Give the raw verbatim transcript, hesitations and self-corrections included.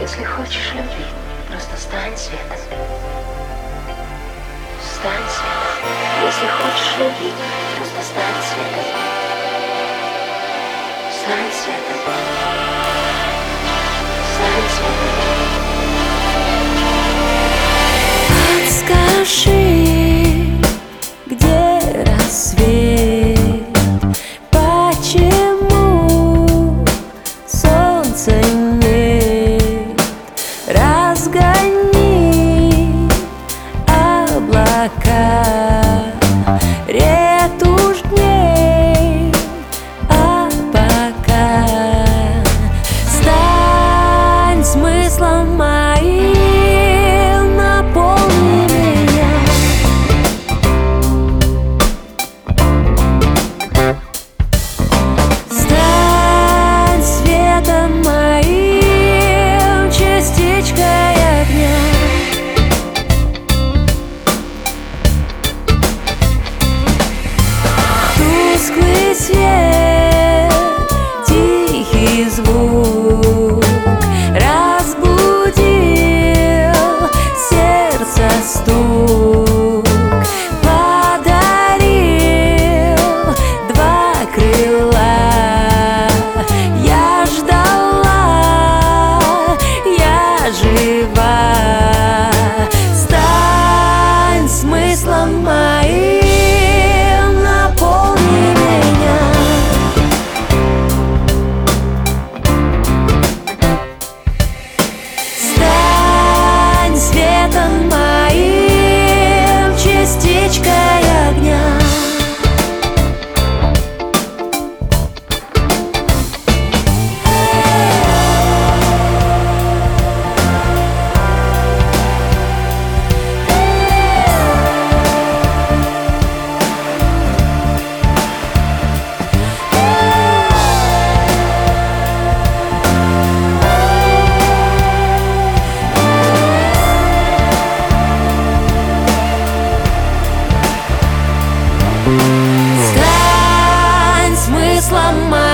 Если хочешь любить, просто стань светом. Стань светом. Если хочешь любить, просто стань светом. Стань светом. Стань светом. Подскажи, где рассвет? Почему солнца нет? Разгони облака, ретушь дней, а пока стань смыслом моим, наполни меня. Стань светом моим, частичкой огня. Тусклый свет, тихий звук разбудил сердце стук, подарил два крыла. Я ждала, я жива. Стань смыслом моим, наполни меня. Стань светом моим, частичкой огня. Стань смыслом моим.